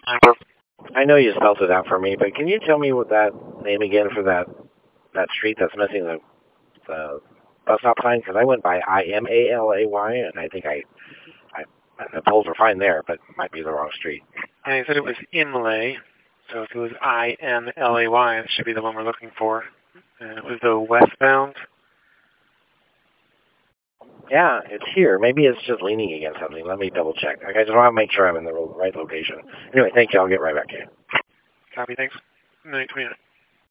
I know you spelled it out for me, but can you tell me what that name again for that street that's missing the bus stop sign? Because I went by IMALAY, and I think I the polls were fine there, but it might be the wrong street. I said it was Inlay, so if it was IMLAY, it should be the one we're looking for. It was the westbound. Yeah, it's here. Maybe it's just leaning against something. Let me double check. I just want to make sure I'm in the right location. Anyway, thank you. I'll get right back to you. Copy, thanks. 9:29.